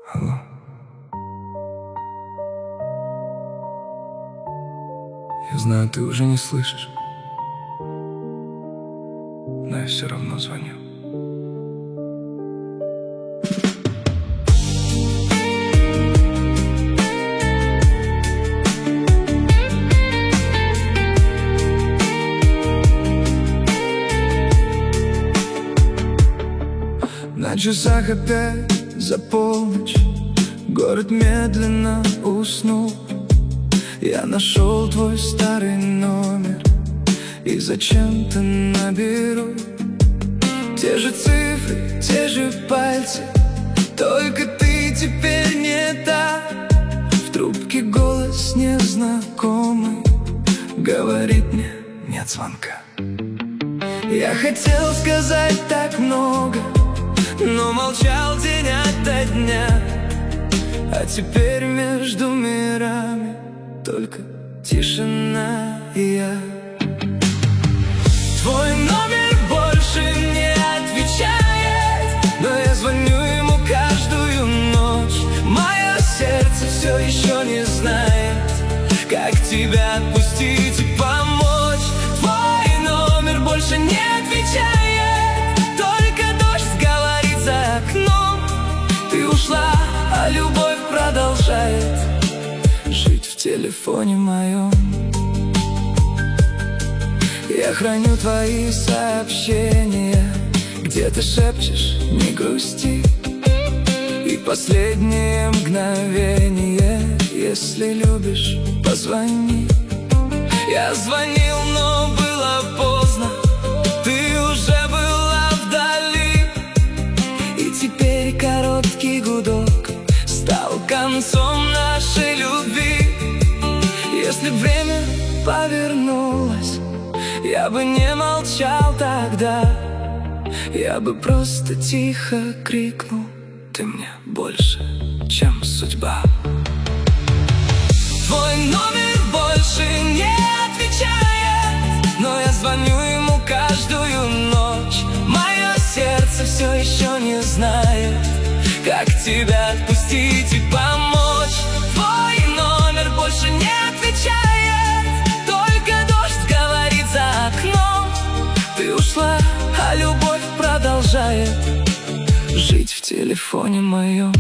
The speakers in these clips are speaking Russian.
Алло. Я знаю, ты уже не слышишь, но я все равно звоню. На часах опять за полночь, город медленно уснул. Я нашел твой старый номер и зачем-то наберу. Те же цифры, те же пальцы, только ты теперь не та. В трубке голос незнакомый говорит мне: нет звонка. Я хотел сказать так много, но молчал день ото дня. А теперь между мирами только тишина и я. Твой номер больше не отвечает, но я звоню ему каждую ночь. Мое сердце все еще не знает, как тебя отпустить и помочь. Твой номер больше не отвечает, только дождь говорит за окном. Ты ушла, а любовь продолжает жить в телефоне моем. Я храню твои сообщения, где ты шепчешь: не грусти. И последнее мгновение: если любишь, позвони. Я звонил, но было поздно, ты уже была вдали. И теперь короткий гудок стал концом нашей любви. Если б время повернулось, я бы не молчал тогда. Я бы просто тихо крикнул: ты мне больше, чем судьба. Твой номер больше не отвечает, но я звоню ему каждую ночь. Мое сердце все еще не знает, как тебя отпустить и помочь. Твой номер больше не отвечает, только дождь говорит за окном. Ты ушла, а любовь продолжает жить в телефоне моем.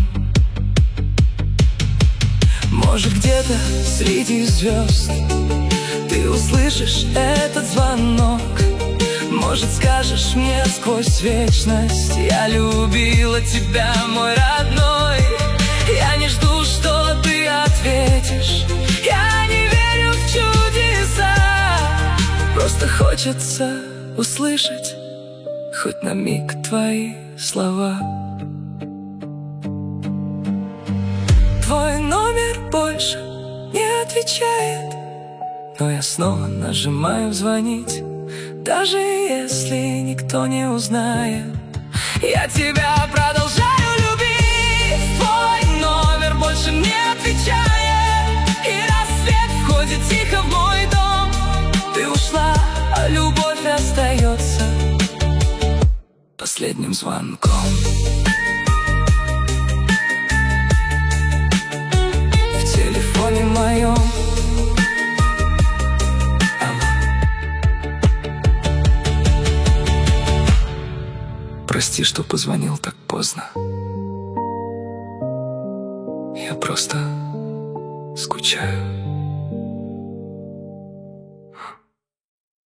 Может, где-то среди звезд ты услышишь этот звонок. Может, скажешь мне сквозь вечность: я любила тебя, мой родной. Я не жду, что ты ответишь, я не верю в чудеса. Просто хочется услышать хоть на миг твои слова. Твой номер больше не отвечает, но я снова нажимаю звонить. Даже если никто не узнает, я тебя продолжаю любить. Твой номер больше не отвечает, и рассвет входит тихо в мой дом. Ты ушла, а любовь остается последним звонком. В телефоне моем. Прости, что позвонил так поздно. Я просто скучаю.